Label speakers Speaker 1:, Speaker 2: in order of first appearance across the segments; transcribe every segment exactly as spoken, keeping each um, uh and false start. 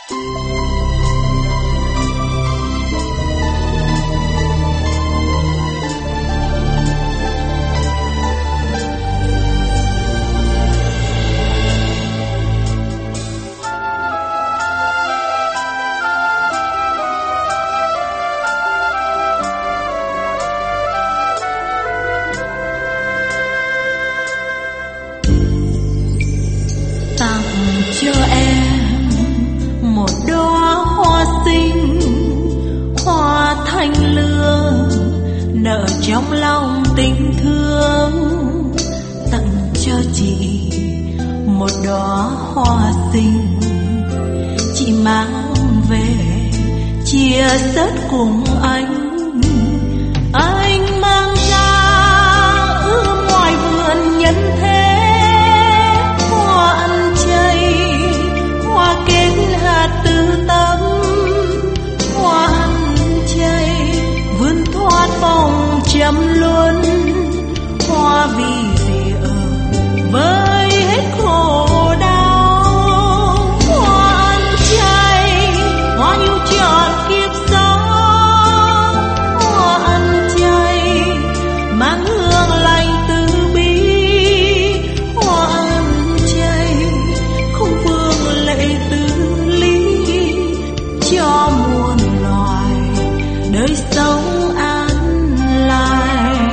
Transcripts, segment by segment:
Speaker 1: Cho em một đóa hoa xinh, hoa thanh lương nở trong lòng tình thương. Tặng cho chị một đóa hoa xinh, chị mang về chia sớt cùng anh. Anh mang ra ươm ngoài vườn nhân thế, hoa ăn chay, hoa kết hạt từ tâm, hoa ăn chay vươn thoát vòng chấm luân, hoa vì rìa với hết khổ đau. Hoa ăn chay, hoa nhu trọn kiếp sống, hoa ăn chay mang hương lành từ bi, hoa ăn chay không vương lệ từ ly, cho muôn loài đời sống an lành.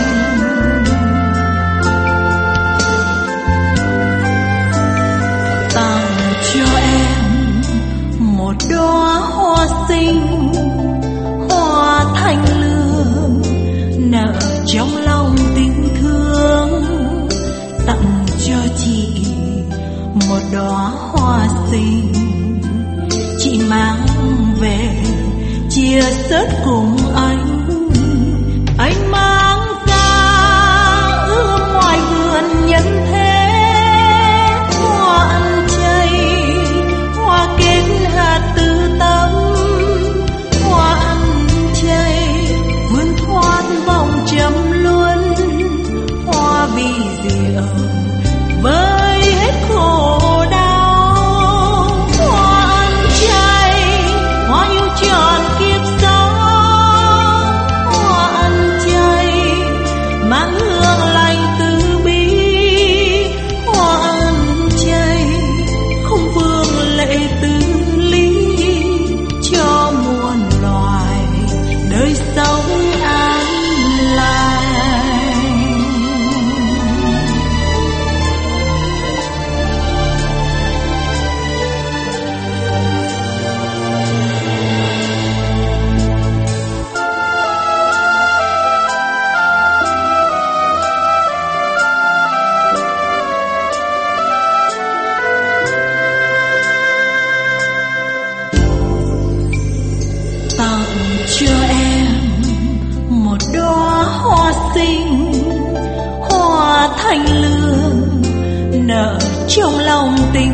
Speaker 1: Tặng cho em một đóa hoa xinh, hoa thanh lương nở trong lòng tình thương. Tặng cho chị một đóa hoa xinh, chị mang về chia sớt cùng anh. Anh mang ra ươm ngoài vườn nhân thế, hoa ăn chay, hoa kết hạt từ tâm, hoa ăn chay vươn thoát vòng chấm luân, hoa vì rìa với hết khổ đau. Hoa ăn chay, hoa nhu trọn kiếp sống, hoa ăn chay mang hương lành từ bi, hoa ăn chay không vương lệ từ ly, cho muôn loài đời sống an lành. Tặng cho em một đóa hoa xinh, hoa thanh lương nở trong lòng tình